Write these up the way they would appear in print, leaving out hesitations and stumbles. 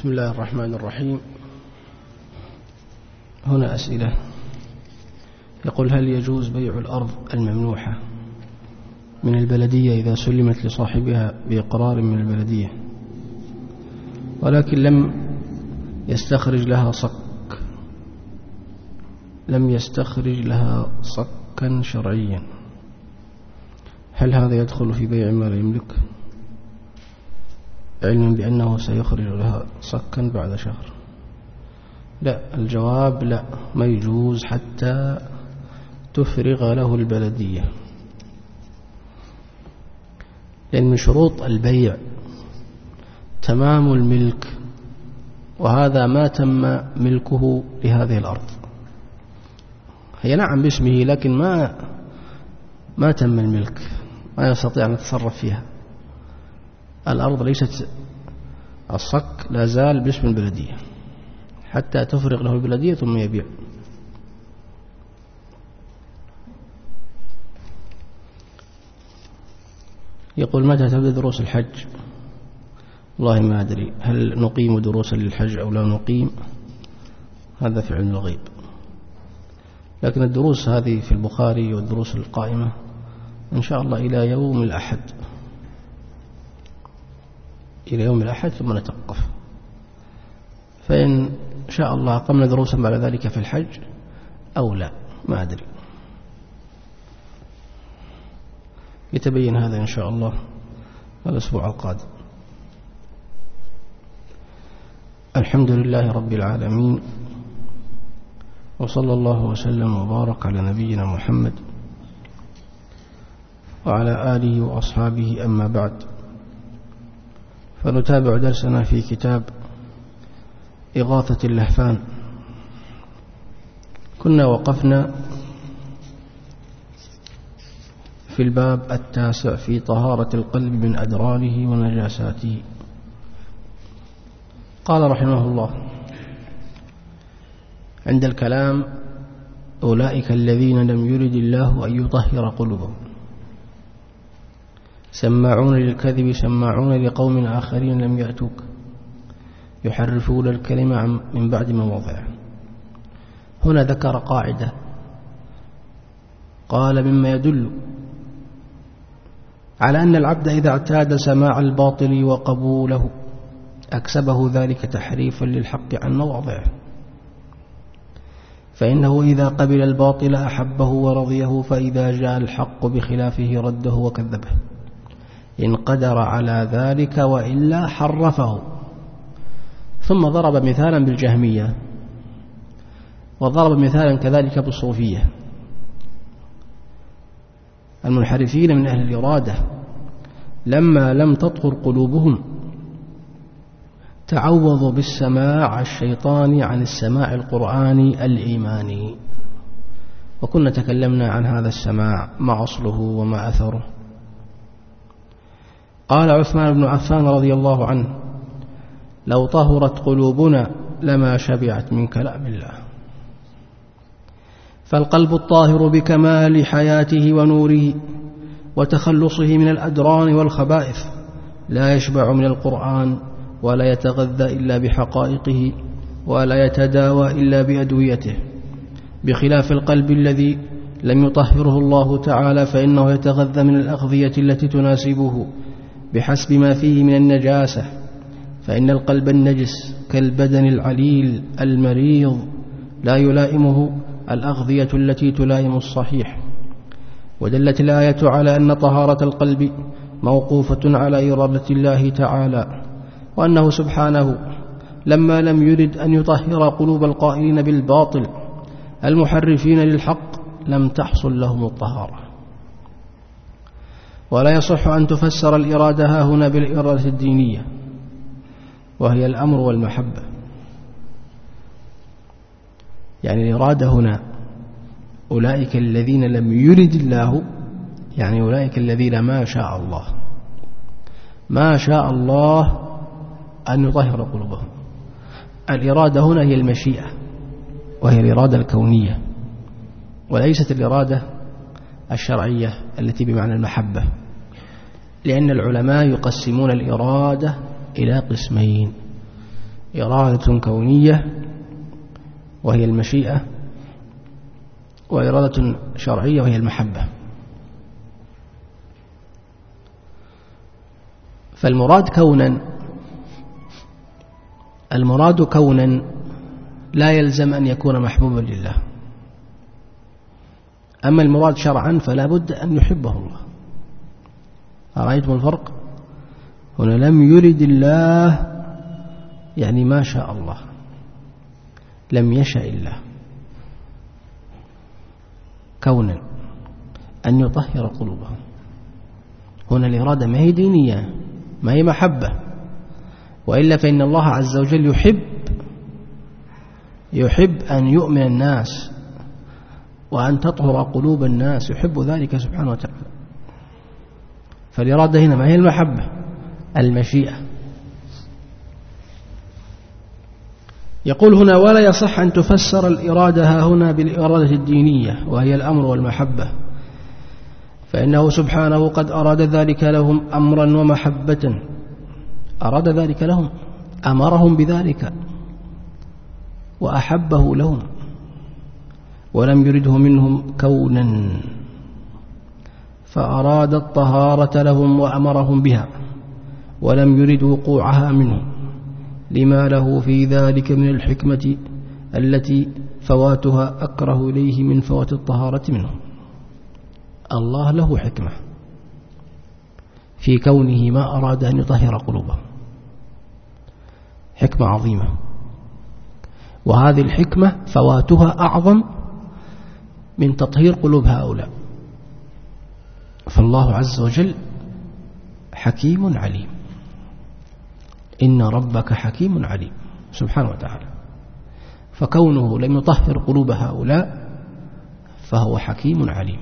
بسم الله الرحمن الرحيم. هنا أسئلة. يقول: هل يجوز بيع الأرض الممنوحة من البلدية إذا سلمت لصاحبها بإقرار من البلدية ولكن لم يستخرج لها صكا شرعيا، هل هذا يدخل في بيع ما لا يملك، علما بأنه سيخرج لها صكا بعد شهر؟ لا، الجواب لا، ما يجوز حتى تفرغ له البلدية، لأن من شروط البيع تمام الملك، وهذا ما تم ملكه لهذه الأرض. هي نعم باسمه لكن ما تم الملك، ما يستطيع أن يتصرف فيها. الأرض ليست، الصك لا زال باسم البلدية حتى تفرغ له البلدية ثم يبيع. يقول: متى تبدأ دروس الحج؟ والله ما أدري هل نقيم دروسا للحج أو لا نقيم، هذا في علم الغيب، لكن الدروس هذه في البخاري والدروس القائمة إن شاء الله إلى يوم الأحد، ثم نتوقف. فإن شاء الله قمنا دروسا بعد ذلك في الحج أو لا، ما أدري، يتبين هذا إن شاء الله الأسبوع القادم. الحمد لله رب العالمين، وصلى الله وسلم وبارك على نبينا محمد وعلى آله وأصحابه، أما بعد، فنتابع درسنا في كتاب إغاثة اللهفان. كنا وقفنا في الباب 9 في طهارة القلب من أدرانه ونجاساته. قال رحمه الله عند الكلام: أولئك الذين لم يرد الله أن يطهر قلوبهم، سماعون للكذب سماعون لقوم آخرين لم يأتوك، يحرفون الكلمة من بعد مواضعه. هنا ذكر قاعدة، قال: مما يدل على أن العبد إذا اعتاد سماع الباطل وقبوله أكسبه ذلك تحريفا للحق عن مواضعه، فإنه إذا قبل الباطل أحبه ورضيه، فإذا جاء الحق بخلافه رده وكذبه، إن قدر على ذلك، وإلا حرفه. ثم ضرب مثالا بالجهمية، وضرب مثالا كذلك بالصوفية المنحرفين من أهل الإرادة، لما لم تطهر قلوبهم تعوضوا بالسماع الشيطاني عن السماع القرآني الإيماني. وكنا تكلمنا عن هذا السماع، ما أصله وما أثره. قال عثمان بن عفان رضي الله عنه: لو طهرت قلوبنا لما شبعت من كلام الله. فالقلب الطاهر بكمال حياته ونوره وتخلصه من الأدران والخبائث لا يشبع من القرآن، ولا يتغذى إلا بحقائقه، ولا يتداوى إلا بأدويته، بخلاف القلب الذي لم يطهره الله تعالى، فإنه يتغذى من الأغذية التي تناسبه بحسب ما فيه من النجاسة، فإن القلب النجس كالبدن العليل المريض لا يلائمه الأغذية التي تلائم الصحيح. ودلت الآية على أن طهارة القلب موقوفة على إرادة الله تعالى، وأنه سبحانه لما لم يرد أن يطهر قلوب القائلين بالباطل المحرفين للحق لم تحصل لهم الطهارة. ولا يصح أن تفسر الإرادة ها هنا بالإرادة الدينية، وهي الأمر والمحبة. يعني الإرادة هنا أولئك الذين لم يرد الله، يعني أولئك الذين ما شاء الله أن يطهر قلوبهم. الإرادة هنا هي المشيئة، وهي الإرادة الكونية، وليست الإرادة الشرعية التي بمعنى المحبة، لأن العلماء يقسمون الإرادة إلى قسمين: إرادة كونية وهي المشيئة، وإرادة شرعية وهي المحبة. فالمراد كونا لا يلزم أن يكون محبوبا لله. أما المراد شرعا فلا بد أن يحبه الله. أرأيتم الفرق؟ هنا لم يرد الله يعني ما شاء الله، لم يشاء الله كونا أن يطهر قلوبهم. هنا الإرادة ما هي دينية، ما هي محبة، وإلا فإن الله عز وجل يحب أن يؤمن الناس وأن تطهر قلوب الناس، يحب ذلك سبحانه وتعالى. فالإرادة هنا ما هي المحبة، المشيئة. يقول هنا: ولا يصح أن تفسر الإرادة هنا بالإرادة الدينية وهي الأمر والمحبة، فإنه سبحانه قد أراد ذلك لهم أمرا ومحبة. أراد ذلك لهم، أمرهم بذلك وأحبه لهم، ولم يرده منهم كونا، فأراد الطهارة لهم وأمرهم بها، ولم يرد وقوعها منهم، لما له في ذلك من الحكمة التي فواتها أكره إليه من فوات الطهارة منهم. الله له حكمة في كونه ما أراد أن يطهر قلوبهم، حكمة عظيمة، وهذه الحكمة فواتها أعظم من تطهير قلوب هؤلاء. فالله عز وجل حكيم عليم، إن ربك حكيم عليم سبحانه وتعالى. فكونه لم يطهر قلوب هؤلاء فهو حكيم عليم،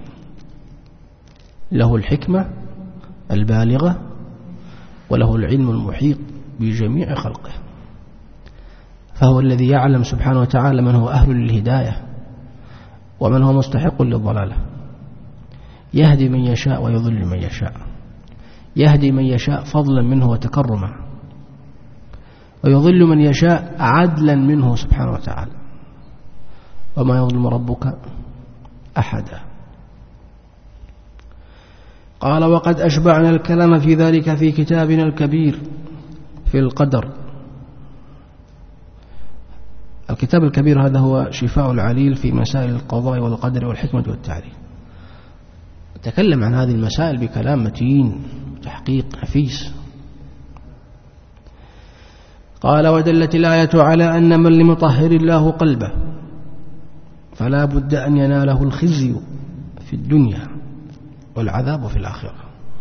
له الحكمة البالغة وله العلم المحيط بجميع خلقه. فهو الذي يعلم سبحانه وتعالى من هو أهل للهداية ومن هو مستحق للضلالة، يهدي من يشاء ويضل من يشاء، يهدي من يشاء فضلا منه وتكرما، ويضل من يشاء عدلا منه سبحانه وتعالى، وما يظلم ربك أحدا. قال: وقد أشبعنا الكلام في ذلك في كتابنا الكبير في القدر. الكتاب الكبير هذا هو شفاء العليل في مسائل القضاء والقدر والحكمة والتعليل. تكلم عن هذه المسائل بكلام متين تحقيق نفيس. قال: ودلت الآية على أن من لم يطهر الله قلبه فلا بد أن يناله الخزي في الدنيا والعذاب في الآخرة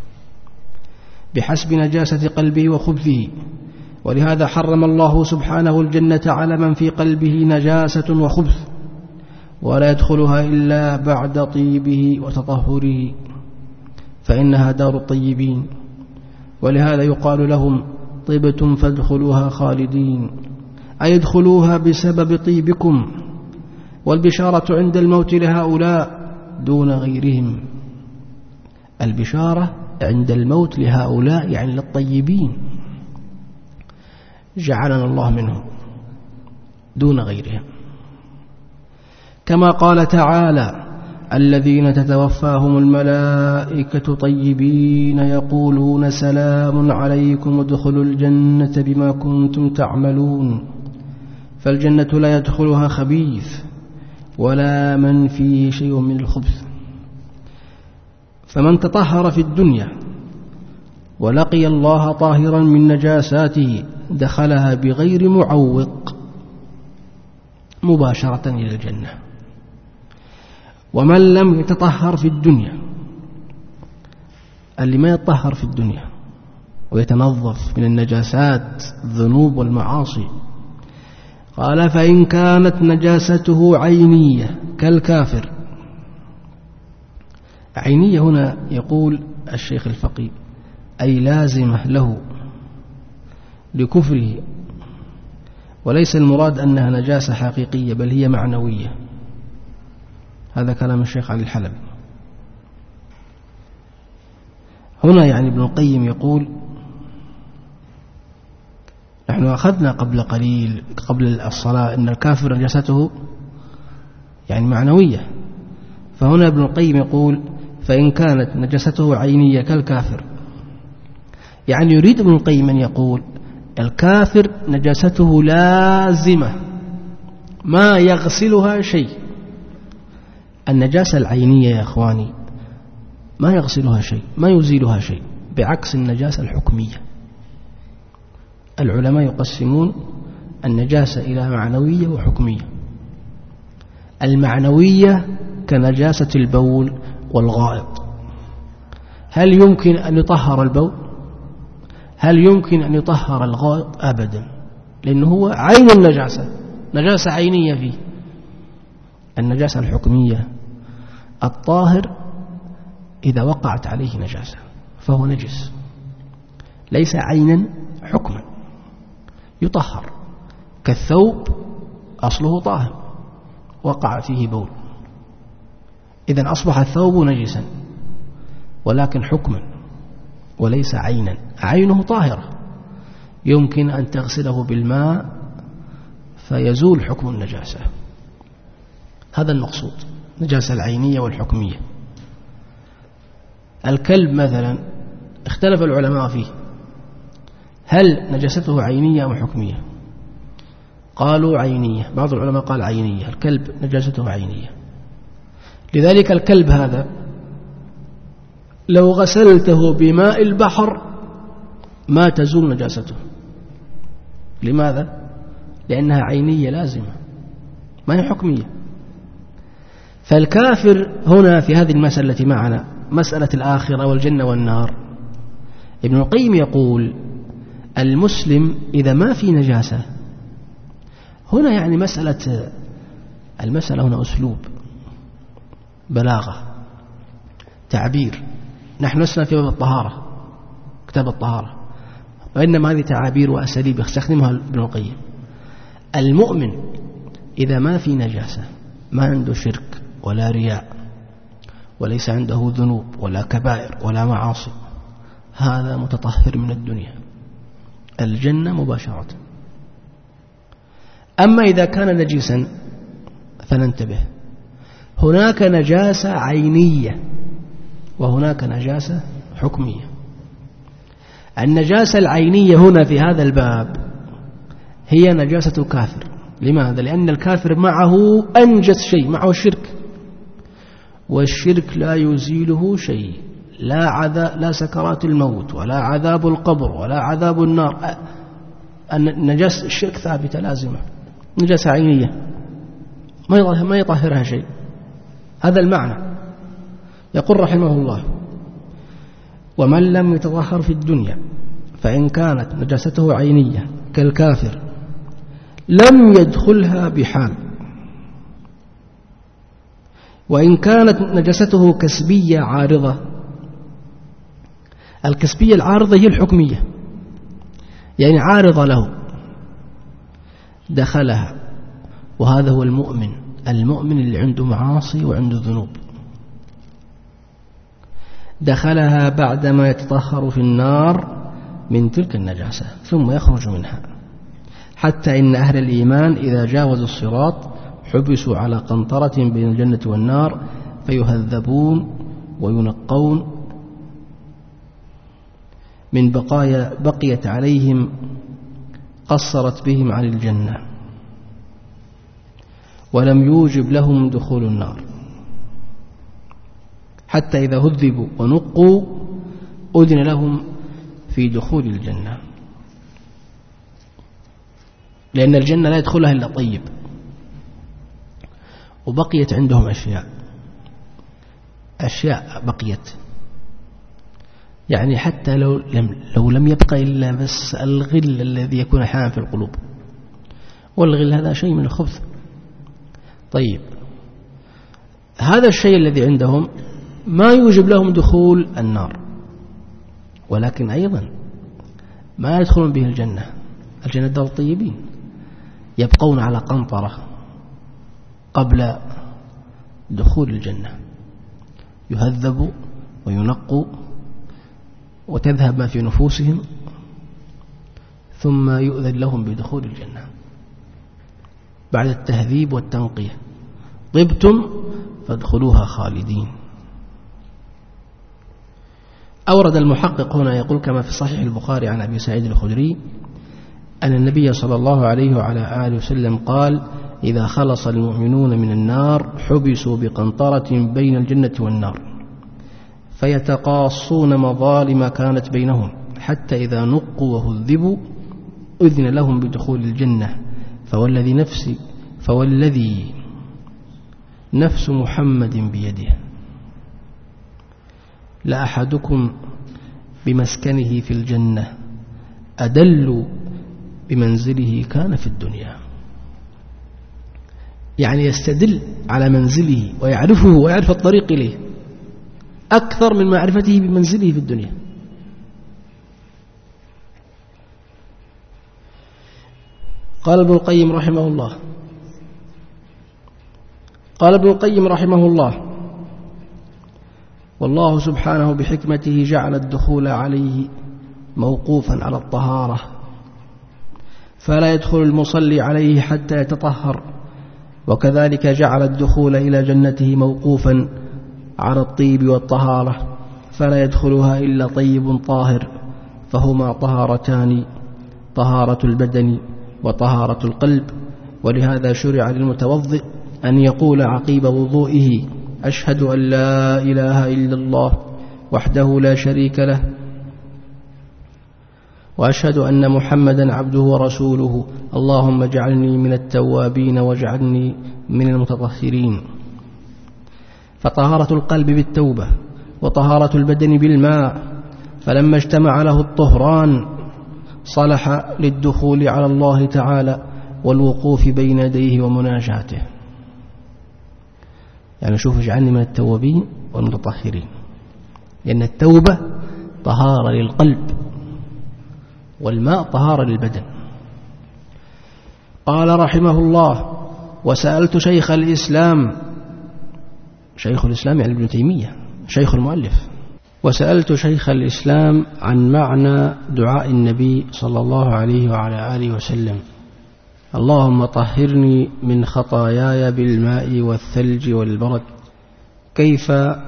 بحسب نجاسة قلبه وخبثه. ولهذا حرم الله سبحانه الجنة على من في قلبه نجاسة وخبث، ولا يدخلها إلا بعد طيبه وتطهره، فإنها دار الطيبين. ولهذا يقال لهم: طيبتم فادخلوها خالدين، أي ادخلوها بسبب طيبكم. والبشارة عند الموت لهؤلاء دون غيرهم. البشارة عند الموت لهؤلاء يعني للطيبين، جعلنا الله منهم دون غيرهم. كما قال تعالى: الذين تتوفاهم الملائكة طيبين يقولون سلام عليكم ادخلوا الجنة بما كنتم تعملون. فالجنة لا يدخلها خبيث ولا من فيه شيء من الخبث. فمن تطهر في الدنيا ولقي الله طاهرا من نجاساته دخلها بغير معوق مباشرة إلى الجنة. ومن لم يتطهر في الدنيا، اللي ما يتطهر في الدنيا ويتنظف من النجاسات الذنوب والمعاصي، قال: فإن كانت نجاسته عينية كالكافر. عينية هنا يقول الشيخ الفقيه أي لازمة له لكفره، وليس المراد أنها نجاسة حقيقية بل هي معنوية. هذا كلام الشيخ علي الحلبي. هنا يعني ابن القيم يقول: نحن أخذنا قبل قليل قبل الصلاة أن الكافر نجاسته يعني معنوية، فهنا ابن القيم يقول فإن كانت نجاسته عينية كالكافر، يعني يريد ابن القيم أن يقول الكافر نجاسته لازمة ما يغسلها شيء. النجاسة العينية يا أخواني ما يغسلها شيء، ما يزيلها شيء، بعكس النجاسة الحكمية. العلماء يقسمون النجاسة إلى معنوية وحكمية. المعنوية كنجاسة البول والغائط، هل يمكن أن يطهر البول؟ هل يمكن أن يطهر الغائط؟ أبدا، لأنه هو عين النجاسة، نجاسة عينية فيه. النجاسة الحكمية الطاهر إذا وقعت عليه نجاسة فهو نجس، ليس عينا حكما، يطهر، كالثوب أصله طاهر وقع فيه بول، إذن أصبح الثوب نجسا، ولكن حكما وليس عينا. عينه طاهرة يمكن أن تغسله بالماء فيزول حكم النجاسة. هذا المقصود، النجاسة العينية والحكمية. الكلب مثلا اختلف العلماء فيه، هل نجاسته عينية أو حكمية؟ قالوا عينية، بعض العلماء قال عينية، الكلب نجاسته عينية. لذلك الكلب هذا لو غسلته بماء البحر ما تزول نجاسته. لماذا؟ لأنها عينية لازمة ما هي حكمية. فالكافر هنا في هذه المسألة التي معنا، مسألة الآخرة والجنة والنار، ابن القيم يقول المسلم إذا ما في نجاسة، هنا يعني المسألة هنا أسلوب، بلاغة، تعبير. نحن لسنا في باب الطهارة، كتاب الطهارة، وإنما هذه تعابير وأساليب يستخدمها ابن القيم. المؤمن إذا ما في نجاسة، ما عنده شرك ولا رياء وليس عنده ذنوب ولا كبائر ولا معاصي، هذا متطهر من الدنيا، الجنة مباشرة. أما إذا كان نجسا فننتبه، هناك نجاسة عينية وهناك نجاسة حكمية. النجاسة العينية هنا في هذا الباب هي نجاسة الكافر. لماذا؟ لأن الكافر معه أنجس شيء، معه الشرك، والشرك لا يزيله شيء، لا سكرات الموت ولا عذاب القبر ولا عذاب النار. النجاسة الشرك ثابتة لازمة، نجاسة عينية ما يطهرها شيء. هذا المعنى. يقول رحمه الله ومن لم يتطهر في الدنيا فإن كانت نجاسته عينية كالكافر لم يدخلها بحال، وإن كانت نجاسته كسبية عارضة. الكسبية العارضة هي الحكمية، يعني عارضة له، دخلها. وهذا هو المؤمن اللي عنده معاصي وعنده ذنوب، دخلها بعدما يتطهر في النار من تلك النجاسة ثم يخرج منها. حتى إن أهل الإيمان إذا جاوزوا الصراط حبسوا على قنطرة بين الجنة والنار فيهذبون وينقون من بقايا بقيت عليهم قصرت بهم عن الجنة، ولم يوجب لهم دخول النار، حتى إذا هذبوا ونقوا أذن لهم في دخول الجنة، لأن الجنة لا يدخلها إلا طيب. وبقيت عندهم أشياء بقيت، يعني حتى لو لم يبقى إلا بس الغل الذي يكون أحيانا في القلوب، والغل هذا شيء من الخبث. طيب هذا الشيء الذي عندهم ما يوجب لهم دخول النار، ولكن أيضا ما يدخلون به الجنة دار الطيبين، يبقون على قنطرة قبل دخول الجنة، يهذبوا وينقوا وتذهب ما في نفوسهم، ثم يؤذن لهم بدخول الجنة بعد التهذيب والتنقية. طبتم فادخلوها خالدين. أورد المحقق هنا يقول كما في صحيح البخاري عن أبي سعيد الخدري أن النبي صلى الله عليه وعلى آله وسلم قال: إذا خلص المؤمنون من النار حبسوا بقنطرة بين الجنة والنار فيتقاصون مظالم كانت بينهم حتى إذا نقوا وهذبوا أذن لهم بدخول الجنة. فوالذي نفس محمد بيده لأحدكم بمسكنه في الجنة أدل بمنزله كان في الدنيا. يعني يستدل على منزله ويعرفه ويعرف الطريق إليه أكثر من معرفته بمنزله في الدنيا. قال ابن القيم رحمه الله: والله سبحانه بحكمته جعل الدخول عليه موقوفا على الطهارة، فلا يدخل المصلي عليه حتى يتطهر، وكذلك جعل الدخول إلى جنته موقوفا على الطيب والطهارة، فلا يدخلها إلا طيب طاهر، فهما طهارتان: طهارة البدن وطهارة القلب. ولهذا شرع للمتوضئ أن يقول عقيب وضوئه: أشهد أن لا إله إلا الله وحده لا شريك له، وأشهد أن محمدا عبده ورسوله، اللهم اجعلني من التوابين واجعلني من المتطهرين. فطهارة القلب بالتوبة وطهارة البدن بالماء، فلما اجتمع له الطهران صلح للدخول على الله تعالى والوقوف بين يديه ومناجاته. يعني شوف: اجعلني من التوابين والمتطهرين، لأن التوبة طهارة للقلب والماء طهارة للبدن. قال رحمه الله: وسألت شيخ الإسلام يعني ابن تيمية شيخ المؤلف، وسألت شيخ الإسلام عن معنى دعاء النبي صلى الله عليه وعلى آله وسلم: اللهم طهرني من خطاياي بالماء والثلج والبرد. كيف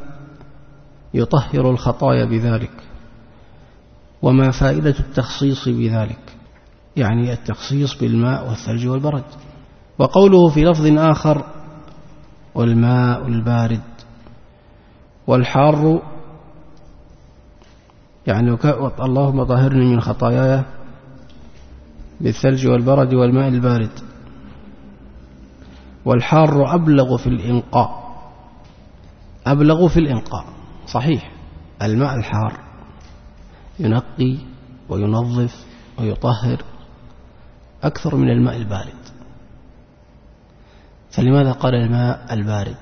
يطهر الخطايا بذلك؟ وما فائدة التخصيص بذلك؟ يعني التخصيص بالماء والثلج والبرد. وقوله في لفظ آخر: والماء البارد والحار، يعني اللهم طهرني من خطاياي بالثلج والبرد والماء البارد. والحار أبلغ في الإنقاء. صحيح، الماء الحار ينقي وينظف ويطهر أكثر من الماء البارد. فلماذا قال الماء البارد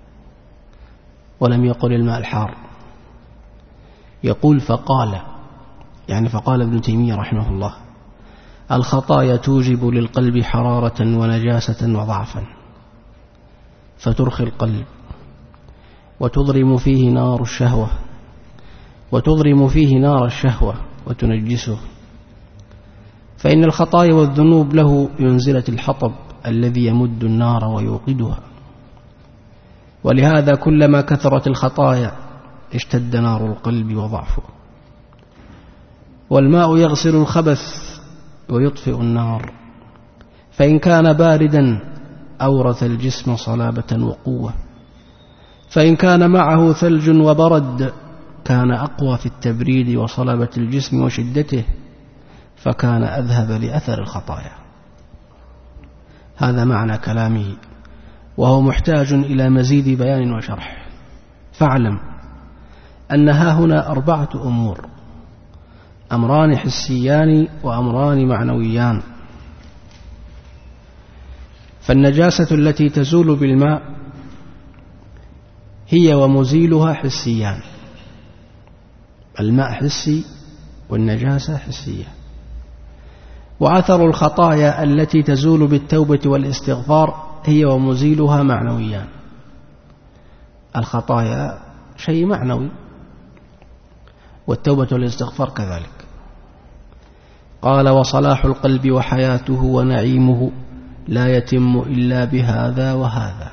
ولم يقل الماء الحار؟ يقول فقال ابن تيمية رحمه الله: الخطايا توجب للقلب حرارة ونجاسة وضعفا، فترخي القلب وتضرم فيه نار الشهوة وتنجسه. فإن الخطايا والذنوب له بمنزلة الحطب الذي يمد النار ويوقدها، ولهذا كلما كثرت الخطايا اشتد نار القلب وضعفه. والماء يغسل الخبث ويطفئ النار، فإن كان باردا أورث الجسم صلابة وقوة، فإن كان معه ثلج وبرد كان أقوى في التبريد وصلابة الجسم وشدته، فكان أذهب لأثر الخطايا. هذا معنى كلامه، وهو محتاج إلى مزيد بيان وشرح. فاعلم أن هنا 4 أمور: أمران حسيان وأمران معنويان. فالنجاسة التي تزول بالماء هي ومزيلها حسيان، الماء حسي والنجاسة حسية. وأثر الخطايا التي تزول بالتوبة والاستغفار هي ومزيلها معنويان. الخطايا شيء معنوي والتوبة والاستغفار كذلك. قال: وصلاح القلب وحياته ونعيمه لا يتم إلا بهذا وهذا.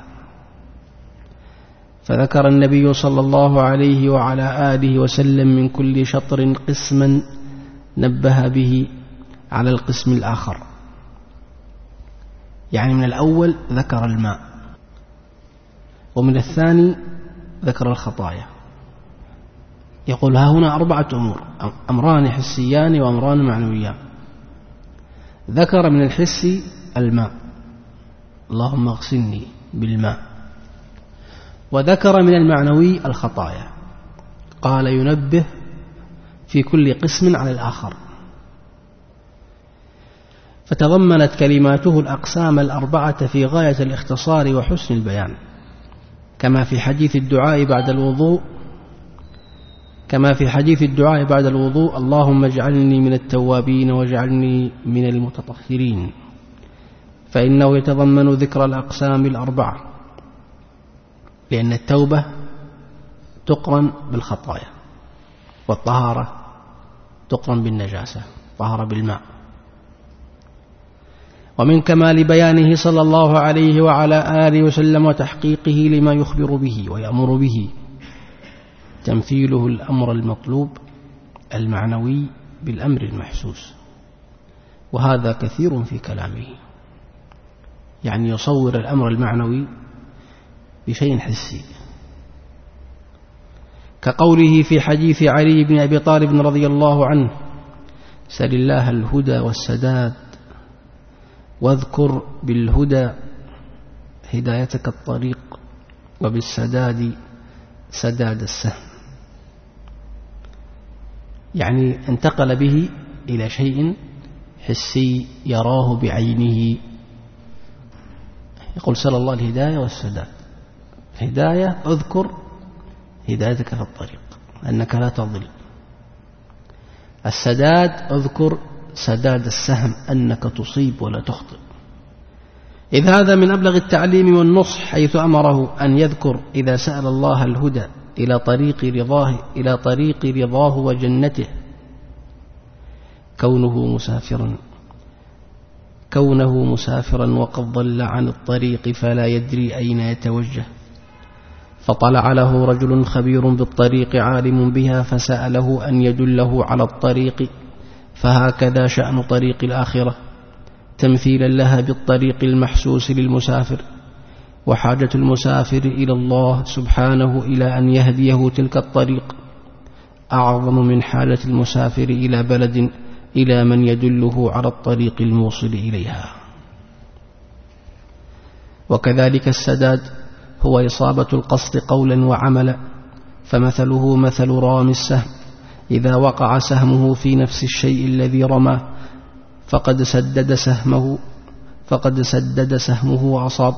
فذكر النبي صلى الله عليه وعلى آله وسلم من كل شطر قسما نبه به على القسم الآخر. يعني من الأول ذكر الماء، ومن الثاني ذكر الخطايا. يقول: ها هنا 4 أمور، أمران حسيان وأمران معنويان. ذكر من الحس الماء، اللهم اغسلني بالماء. وذكر من المعنوي الخطايا، قال: ينبه في كل قسم على الآخر. فتضمنت كلماته الأقسام 4 في غاية الاختصار وحسن البيان، كما في حديث الدعاء بعد الوضوء: اللهم اجعلني من التوابين واجعلني من المتطهرين، فإنه يتضمن ذكر الأقسام 4، لأن التوبة تقرن بالخطايا، والطهارة تقرن بالنجاسة، طهر بالماء. ومن كمال بيانه صلى الله عليه وعلى آله وسلم وتحقيقه لما يخبر به ويأمر به تمثيله الأمر المطلوب المعنوي بالأمر المحسوس، وهذا كثير في كلامه. يعني يصور الأمر المعنوي بشيء حسي، كقوله في حديث علي بن أبي طالب رضي الله عنه: سل الله الهدى والسداد، واذكر بالهدى هدايتك الطريق، وبالسداد سداد السهم. يعني انتقل به إلى شيء حسي يراه بعينه. يقول: سل الله الهداية والسداد. هداية: اذكر هدايتك في الطريق أنك لا تضل. السداد: اذكر سداد السهم أنك تصيب ولا تخطئ. إذ هذا من أبلغ التعليم والنصح، حيث أمره أن يذكر إذا سأل الله الهدى إلى طريق رضاه وجنته، كونه مسافرا وقد ضل عن الطريق فلا يدري أين يتوجه، فطلع له رجل خبير بالطريق عالم بها فسأله أن يدله على الطريق. فهكذا شأن طريق الآخرة، تمثيلا لها بالطريق المحسوس للمسافر. وحاجة المسافر إلى الله سبحانه إلى أن يهديه تلك الطريق أعظم من حاجة المسافر إلى بلد إلى من يدله على الطريق الموصل إليها. وكذلك السداد هو إصابة القصد قولا وعملا، فمثله مثل رام السهم، إذا وقع سهمه في نفس الشيء الذي رماه فقد سدد سهمه وأصاب،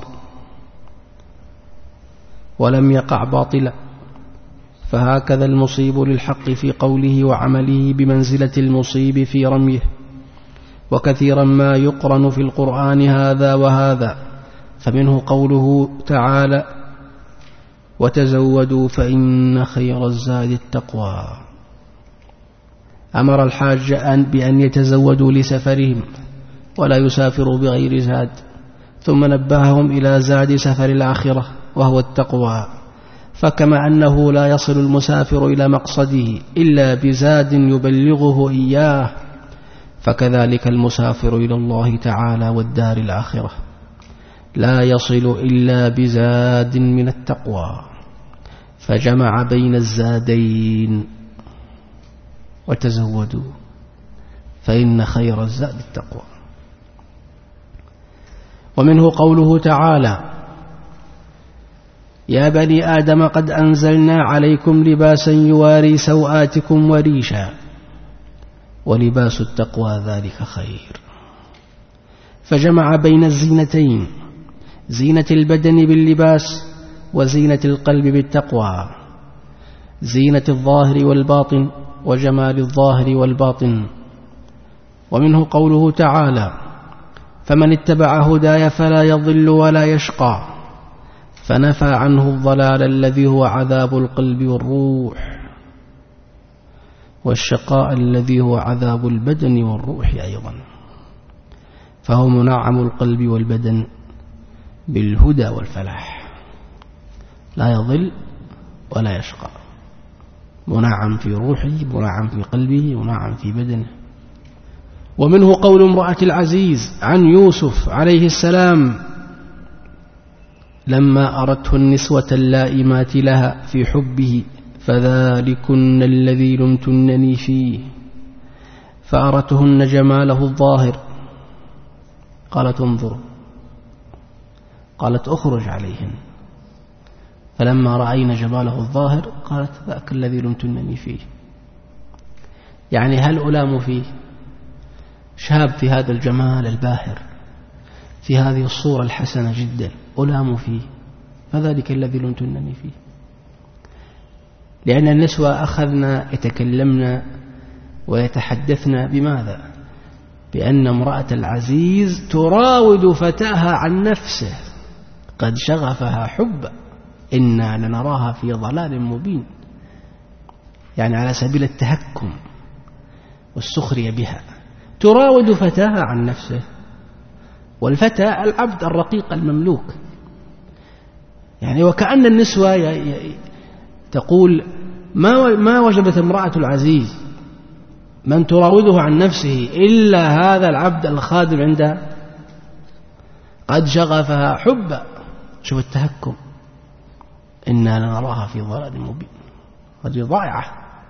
ولم يقع باطلا. فهكذا المصيب للحق في قوله وعمله بمنزلة المصيب في رميه. وكثيرا ما يقرن في القرآن هذا وهذا، فمنه قوله تعالى: وتزودوا فإن خير الزاد التقوى. أمر الحاج بأن يتزودوا لسفرهم ولا يسافروا بغير زاد، ثم نبههم إلى زاد سفر الآخرة وهو التقوى. فكما أنه لا يصل المسافر إلى مقصده إلا بزاد يبلغه إياه، فكذلك المسافر إلى الله تعالى والدار الآخرة لا يصل إلا بزاد من التقوى، فجمع بين الزادين: وتزودوا فإن خير الزاد التقوى. ومنه قوله تعالى: يا بني آدم قد أنزلنا عليكم لباسا يواري سوآتكم وريشا ولباس التقوى ذلك خير. فجمع بين الزينتين: زينة البدن باللباس وزينة القلب بالتقوى، زينة الظاهر والباطن وجمال الظاهر والباطن. ومنه قوله تعالى: فمن اتبع هداي فلا يضل ولا يشقى، فنفى عنه الضلال الذي هو عذاب القلب والروح. والشقاء الذي هو عذاب البدن والروح أيضا، فهو منعم القلب والبدن بالهدى والفلاح، لا يضل ولا يشقى، منعم في روحه، منعم في قلبه، منعم في بدنه. ومنه قول امرأة العزيز عن يوسف عليه السلام لما أردته النسوة اللائمات لها في حبه فذلكن الذي لمتنني فيه فأرتهن جماله الظاهر. قالت انظر، قالت أخرج عليهن، فلما رأينا جماله الظاهر قالت ذاك الذي لمتنني فيه. يعني هل ألام فيه؟ شاب في هذا الجمال الباهر، في هذه الصورة الحسنة جدا، ألام فيه، فذلك الذي لمتنني فيه. لأن النسوة أخذنا يتكلمن ويتحدثن بماذا؟ بأن امرأة العزيز تراود فتاها عن نفسه، قد شغفها حبا، إنا لنراها في ضلال مبين، يعني على سبيل التهكم والسخرية بها، تراود فتاها عن نفسه. والفتى العبد الرقيق المملوك، يعني وكأن النسوة تقول ما وجبت امرأة العزيز من تراوده عن نفسه إلا هذا العبد الخادم عندها، قد شغفها حبا. شوف التهكم، إنا لنراها في ضلال مبين، هذه ضائعة.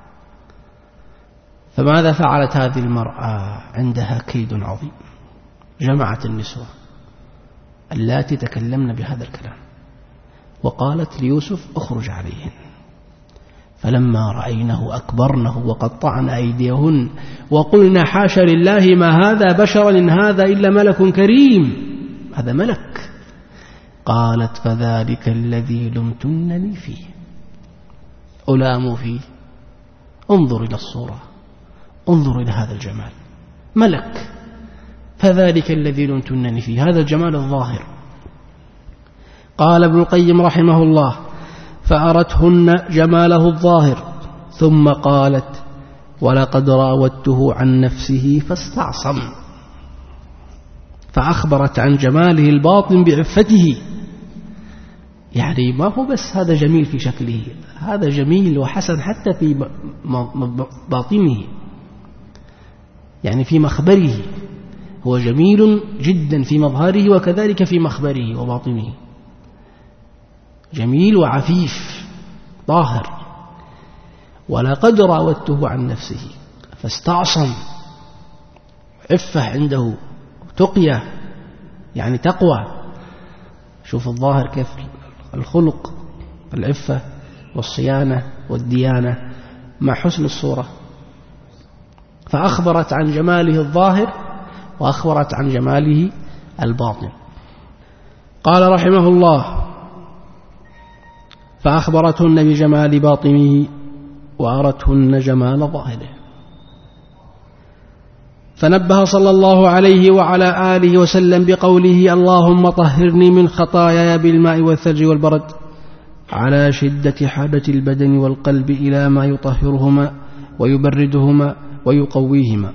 فماذا فعلت هذه المرأة؟ عندها كيد عظيم، جمعت النسوة اللاتي تكلمن بهذا الكلام وقالت ليوسف اخرج عليهن، فلما رأينه أكبرنه وقطعن أيديهن وقلنا حاشا لله ما هذا بشرا إن هذا إلا ملك كريم، هذا ملك. قالت فذلك الذي لمتنني فيه، ألام فيه. انظر إلى الصورة، انظر إلى هذا الجمال، ملك، فذلك الذي لمتنني فيه، هذا الجمال الظاهر. قال ابن القيم رحمه الله فأرتهن جماله الظاهر، ثم قالت ولقد راودته عن نفسه فاستعصم، فأخبرت عن جماله الباطن بعفته. يعني ما هو بس هذا جميل في شكله، هذا جميل وحسن حتى في باطنه، يعني في مخبره، هو جميل جدا في مظهره وكذلك في مخبره وباطنه، جميل وعفيف طاهر. ولقد راودته عن نفسه فاستعصم، عفة عنده، تقية يعني تقوى. شوف الظاهر كيف، الخلق، العفة والصيانة والديانة مع حسن الصورة. فأخبرت عن جماله الظاهر وأخبرت عن جماله الباطن. قال رحمه الله فأخبرتهن بجمال باطنه وأرتهن جمال ظاهره. فنبه صلى الله عليه وعلى آله وسلم بقوله اللهم طهرني من خطاياي بالماء والثلج والبرد، على شدة حاجة البدن والقلب إلى ما يطهرهما ويبردهما ويقويهما.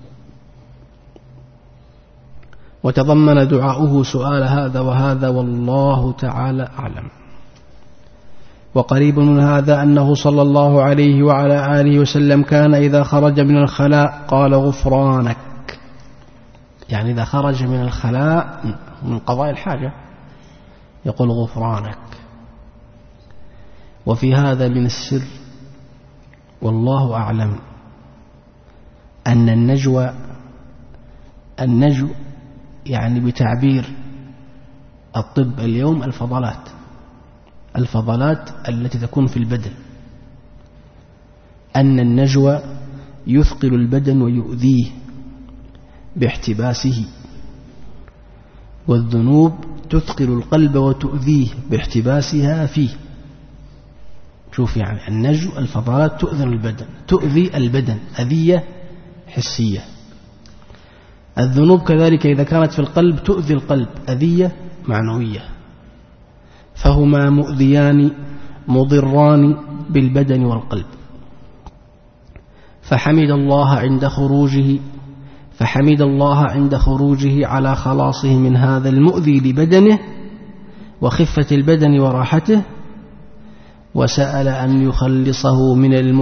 وتضمن دعاؤه سؤال هذا وهذا والله تعالى أعلم. وقريب من هذا أنه صلى الله عليه وعلى آله وسلم كان إذا خرج من الخلاء قال غفرانك، يعني إذا خرج من الخلاء من قضاء الحاجة يقول غفرانك. وفي هذا من السر والله أعلم أن النجو يعني بتعبير الطب اليوم الفضلات التي تكون في البدن، أن النجو يثقل البدن ويؤذيه باحتباسه، والذنوب تثقل القلب وتؤذيه باحتباسها فيه. شوف يعني النجو الفضلات تؤذي البدن أذية حسية. الذنوب كذلك إذا كانت في القلب تؤذي القلب أذية معنوية، فهما مؤذيان مضران بالبدن والقلب. فحمد الله عند خروجه على خلاصه من هذا المؤذي لبدنه وخفة البدن وراحته، وسأل أن يخلصه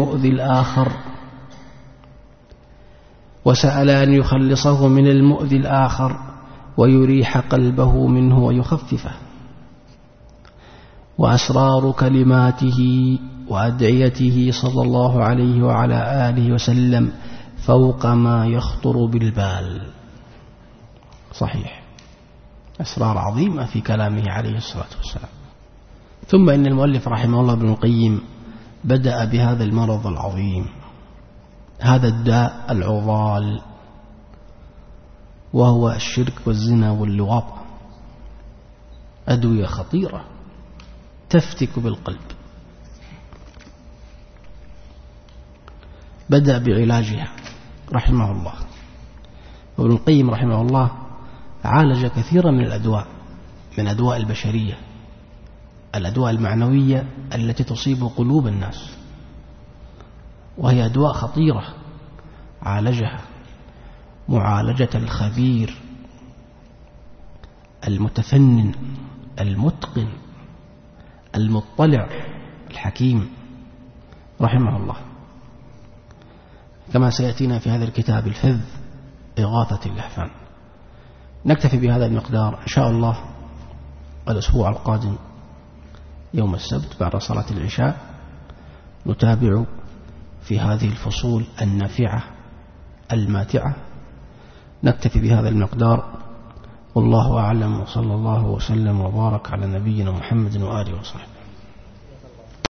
من المؤذي الآخر ويريح قلبه منه ويخففه. وأسرار كلماته وأدعيته صلى الله عليه وعلى آله وسلم فوق ما يخطر بالبال. صحيح، أسرار عظيمة في كلامه عليه الصلاة والسلام. ثم إن المؤلف رحمه الله ابن القيم بدأ بهذا المرض العظيم، هذا الداء العضال، وهو الشرك والزنا واللواط، أدوية خطيرة تفتك بالقلب. بدأ بعلاجها رحمه الله. وابن القيم رحمه الله عالج كثيرا من الأدواء، من أدواء البشرية، الأدواء المعنوية التي تصيب قلوب الناس، وهي أدواء خطيرة عالجها معالجة الخبير المتفنن المتقن المطلع الحكيم رحمه الله، كما سيأتينا في هذا الكتاب الفذ إغاثة اللهفان. نكتفي بهذا المقدار إن شاء الله. الأسبوع القادم يوم السبت بعد صلاة العشاء نتابع في هذه الفصول النافعة الماتعة. نكتفي بهذا المقدار، والله أعلم، وصلى الله وسلم وبارك على نبينا محمد وآله وصحبه.